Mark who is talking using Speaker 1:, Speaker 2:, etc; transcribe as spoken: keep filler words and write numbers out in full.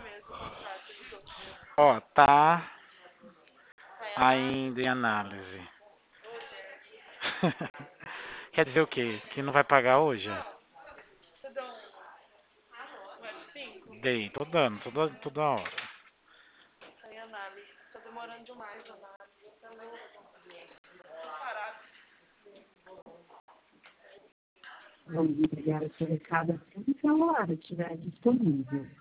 Speaker 1: Ó, tá ainda em análise. Quer dizer o quê? Que não vai pagar hoje? Dei, tô dando, toda, toda hora.
Speaker 2: Vamos entregar o seu recado assim que a hora estiver disponível.